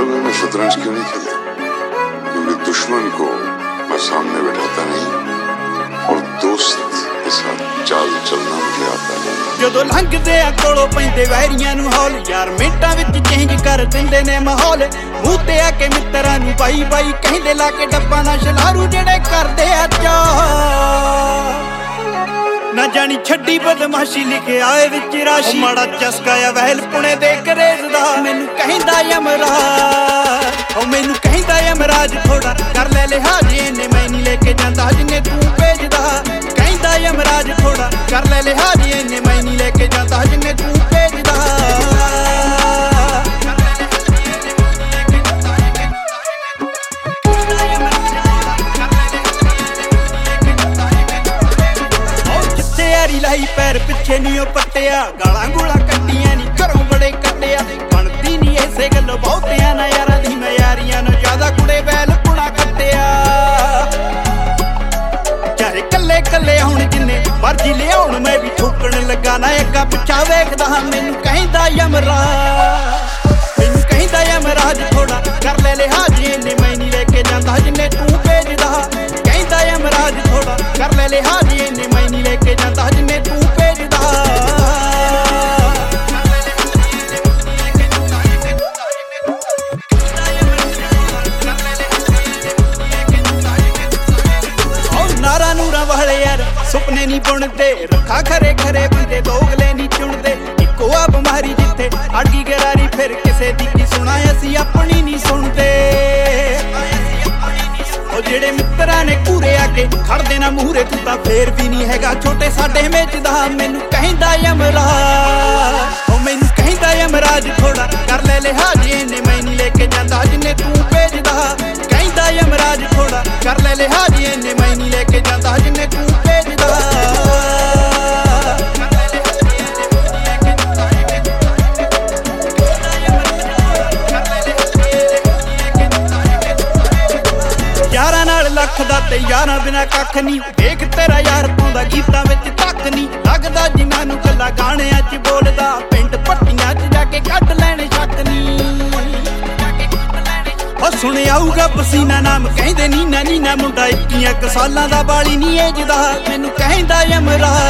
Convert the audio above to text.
मामले में शतरंज क्यों नहीं खेले? क्योंकि दुश्मन को मैं सामने बैठाता नहीं और दोस्त के साथ चाल चलना मुझे आता है। ਜਦੋਂ ਲੰਘਦੇ ਆ ਕੋਲੋਂ ਪੈਂਦੇ ਵੈਰੀਆਂ ਨੂੰ ਹੌਲ ਯਾਰ ਮਿੰਟਾਂ ਵਿੱਚ ਚੇਂਜ ਕਰ ਦਿੰਦੇ ਨੇ ਮਾਹੌਲ ਮੂੰਹ ਤੇ ਆ ਕੇ ਮਿੱਤਰਾਂ ਨੂੰ ਬਾਈ ਬਾਈ ਕਹਿੰਦੇ ਲਾ ਕੇ ਡੱਬਾ ਨਾ ਸ਼ਲਾਰੂ ਜਿਹੜੇ ਕਰਦੇ ਆ ਚਾਹ ਨਾ ਜਾਣੀ ਛੱਡੀ ਬਦਮਾਸ਼ੀ ਲਿਖਿਆ ਏ ਵਿੱਚ ਰਾਸ਼ੀ ਮਾੜਾ ਚਸਕਾ ਆ ਵਹਿਲ ਪੁਣੇ ਦੇ ਕਰੇਜ਼ ਦਾ ਮੈਨੂੰ ਕਹਿੰਦਾ ਯਮਰਾਜ ਉਹ ਮੈਨੂੰ ਕਹਿੰਦਾ ਯਮਰਾਜ ਥੋੜਾ ਕਰ ਲੈ ਲਿਹਾਜ਼ ਇਹਨੇ ਮੈਂ ਨਹੀਂ ਲੈ ਕੇ ਜਾਂਦਾ ਜਿੰਨੇ ਤੂੰ ਭੇਜਦਾ ਕਹਿੰਦਾ ਯਮਰਾਜ ਥੋੜਾ ਕਰ ਲੈ ਲਿਹਾਜ਼ ਇਹਨੇ ਮੈਂ ਨਹੀਂ ਲੈ ਕੇ ਜਾਂਦਾ ਜਿੰਨੇ ਤੂੰ ਭੇਜਦਾ ਲਾਈ ਪੈਰ ਪਿੱਛੇ ਨੀ ਉਹ ਪੱਟਿਆ ਗਾਲਾਂ ਗੂਲਾਂ ਕੱਟੀਆਂ ਨੀ ਘਰੋਂ ਬੜੇ ਕੱਟਿਆ ਬਣਦੀ ਨੀ ਐਸੇ ਗੱਲੋਂ ਬਹੁਤਿਆਂ ਨਾ ਯਾਰਾਂ ਦੀ ਮੈਂ ਯਾਰੀਆਂ ਨੂੰ ਜ਼ਿਆਦਾ ਕੁੜੇ ਵੈਲ ਪੁਣਾ ਕੱਟਿਆ ਚਾਹੇ ਕੱਲੇ ਕੱਲੇ ਹੁਣ ਜਿੰਨੇ ਮਰਜੀ ਲਿਆਉਣ ਮੈਂ ਵੀ ਠੋਕਣ ਲੱਗਾ ਨਾ ਅੱਗਾ ਪਿੱਛਾ ਵੇਖਦਾ ਮੈਨੂੰ ਕਹਿੰਦਾ ਯਮਰਾਜ ਮੈਨੂੰ ਕਹਿੰਦਾ ਯਮਰਾਜ ਥੋੜਾ ਕਰ ਲੈ ਲਿਹਾਜ਼ ਇਹਨੇ ਮੈਂ ਨਹੀਂ ਲੈ ਕੇ ਜਾਂਦਾ ਜਿੰਨੇ ਤੂੰ ਭੇਜਦਾ ਕਹਿੰਦਾ ਯਮਰਾਜ ਥੋੜਾ ਕਰ ਲੈ ਲਿਹਾਜ਼ ਇਹਨੇ ਮੈਂ ਨਹੀਂ ਲੈ ਕੇ ਜਾਂਦਾ ਜਿੰਨੇ ਤੂੰ ਭੇਜਦਾ ਨਾਰਾ ਨੂਰਾਂ ਵਾਲੇ ਯਾਰ ਸੁਪਨੇ ਨਹੀਂ ਬੁਣਦੇ ਰੱਖਾ ਖਰੇ ਖਰੇ ਬੰਦੇ ਦੋਗਲੇ ਨਹੀਂ ਚੁਣਦੇ ਇੱਕੋ ਆ ਬਿਮਾਰੀ ਜਿੱਥੇ ਅੜਗੀ ਗਰਾਰੀ ਫਿਰ ਕਿਸੇ ਦੀ ਕੀ ਸੁਣਾ ਅਸੀਂ ਆਪਣੀ ਨਹੀਂ ਸੁਣਦੇ ਉਹ ਜਿਹੜੇ ਮਿੱਤਰਾਂ ਨੇ ਘੂਰੇ ਆ ਕੇ ਖੜਦੇ ਨਾ ਮੂਹਰੇ ਤੂੰ ਤਾਂ ਫੇਰ ਵੀ ਨਹੀਂ ਹੈਗਾ ਛੋਟੇ ਸਾਡੇ ਵੇਚਦਾ ਮੈਨੂੰ ਕਹਿੰਦਾ ਯਮਰਾਜ ਉਹ ਮੈਨੂੰ ਕਹਿੰਦਾ ਯਮਰਾਜ ਥੋੜਾ ਕਰ ਲੈ ਲਿਹਾਜ਼ ਇਹਨੇ ਮੈਂ ਨਹੀਂ ਲੈ ਕੇ ਜਾਂਦਾ ਜਿੰਨੇ ਤੂੰ ਭੇਜਦਾ ਕਹਿੰਦਾ ਯਮਰਾਜ ਥੋੜਾ ਕਰ ਲੈ ਲਿਹਾਜ਼ ਇਹਨੇ ਮੈਂ ਨਹੀਂ ਲੈ ਕੇ ਜਾਂਦਾ ਜਿੰਨੇ ਤੂੰ ਭੇਜਦਾ ਯਾਰਾਂ ਨਾਲ ਲੱਖ ਦਾ ਤੇ ਯਾਰਾਂ ਬਿਨਾ ਕੱਖ ਨਹੀਂ ਵੇਖ ਤੇਰਾ ਯਾਰ ਪਾਉਂਦਾ ਗੀਤਾਂ ਵਿੱਚ ਤੱਕ ਨਹੀਂ ਲੱਗਦਾ ਜਿਨ੍ਹਾਂ ਨੂੰ ਗੱਲਾਂ ਗਾਣਿਆਂ 'ਚ ਬੋਲਦਾ ਪਿੰਡ ਪੱਟੀਆਂ 'ਚ ਜਾ ਕੇ ਕੱਢ ਲੈਣੇ ਸ਼ੱਕ ਨਹੀਂ ਉਹ ਸੁਣਿਆ ਆਊਗਾ ਪਸੀਨਾ ਨਾਮ ਕਹਿੰਦੇ ਨੀਨਾ ਨੀਨਾ ਮੁੰਡਾ 21 ਸਾਲਾਂ ਦਾ ਬਾਲੀ ਨਹੀਂ ਏਜਦਾ ਮੈਨੂੰ ਕਹਿੰਦਾ ਯਮਰਾਜ